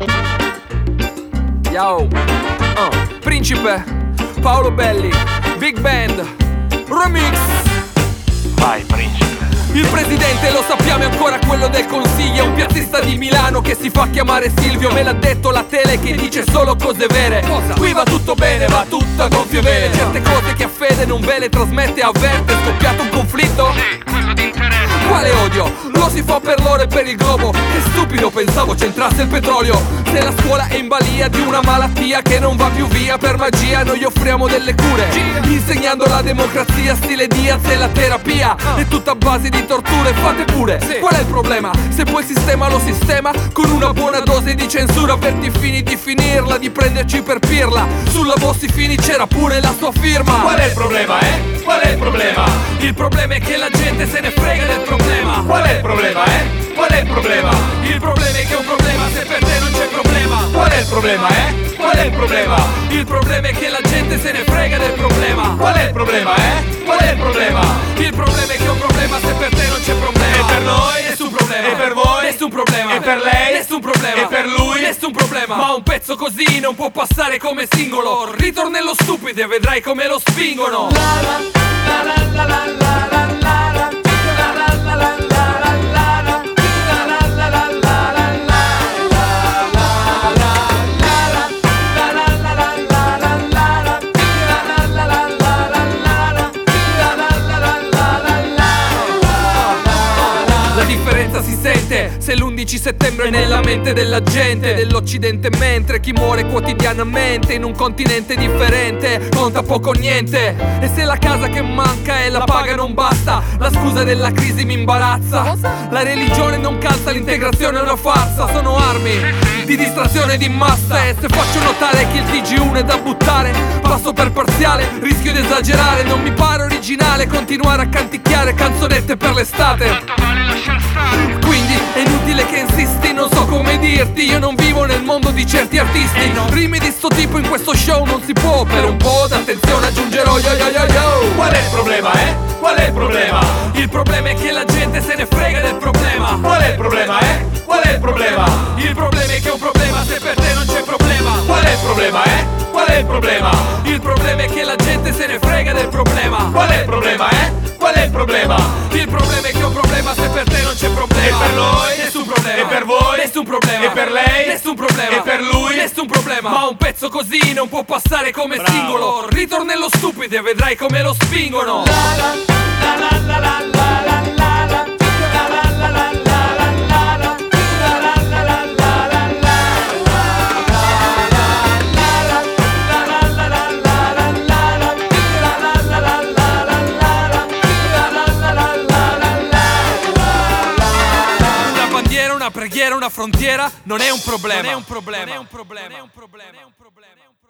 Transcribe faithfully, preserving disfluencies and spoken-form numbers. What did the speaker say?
Yo, uh, Principe, Paolo Belli, Big Band, Remix. Vai Principe. Il presidente, lo sappiamo, è ancora quello del consiglio. È un piazzista di Milano che si fa chiamare Silvio. Me l'ha detto la tele che dice solo cose vere. Cosa? Qui va tutto bene, va tutto a gonfie vele. Certe cose che a fede non ve le trasmette, avverte. È scoppiato un conflitto? Sì, quello di interesse. Quale odio? Lo si fa per l'oro e per il globo. Che stupido, pensavo c'entrasse il petrolio. Se la scuola è in balia di una malattia che non va più via, per magia noi offriamo delle cure, insegnando la democrazia, stile Diaz e la terapia. È tutta a base di torture, fate pure. Qual è il problema? Se poi il sistema lo sistema con una buona dose di censura, per ti fini di finirla, di prenderci per pirla. Sulla Bossi Fini c'era pure la sua firma. Qual è il problema, eh? Qual è il problema? Il problema è che la gente se ne frega del problema. Qual è il problema, eh? Qual è il problema? Il problema è che è un problema se per te non c'è problema. Qual è il problema, eh? Qual è il problema? Il problema è che la gente se ne frega del problema. Qual è il problema, eh? Qual è il problema? Il problema è che è un problema se per te non c'è problema. E per noi? Nessun problema. E per voi? Nessun problema. E per lei? Nessun problema. E per lui? Nessun problema. Ma un pezzo così non può passare come singolo. Ritornello stupido e vedrai come lo spingono. La la la la la la la la la. La differenza si sente se l'undici settembre è nella mente della gente dell'Occidente, mentre chi muore quotidianamente in un continente differente conta poco o niente. E se la casa che manca e la paga non basta, la scusa della crisi mi imbarazza. La religione non calza, l'integrazione è una farsa. Sono armi di distrazione di massa. E se faccio notare che il T G uno è da buttare, passo per parziale, rischio di esagerare. Non mi pare originale continuare a canticchiare canzonette per l'estate. Tanto vale lasciar stare. Quindi è inutile che insisti, non so come dirti. Io non vivo nel mondo di certi artisti. Rime di sto tipo in questo show non si può. Per un po' d'attenzione aggiungerò yo yo yo yo. Qual è il problema, eh? Qual è il problema? Il problema è che la gente se ne frega del problema. Qual è il problema, eh? Qual è il problema? Il problema è che è un problema se per te non c'è problema. Qual è il problema, eh? Qual è il problema? Il problema è che la gente se ne frega del problema. Qual è il problema, eh? Qual è il problema? Il problema è che è un problema se per te non c'è problema. E per noi? Nessun problema. E per voi? Nessun problema. E per lei? Nessun problema. E per lui? Nessun problema. Ma un pezzo così non può passare come Bravo. singolo. Ritornello stupido e vedrai come lo spingono. La la la la la la la la la la. Una preghiera, una frontiera non è un problema. Non è un problema. Non è un problema. Non è un problema.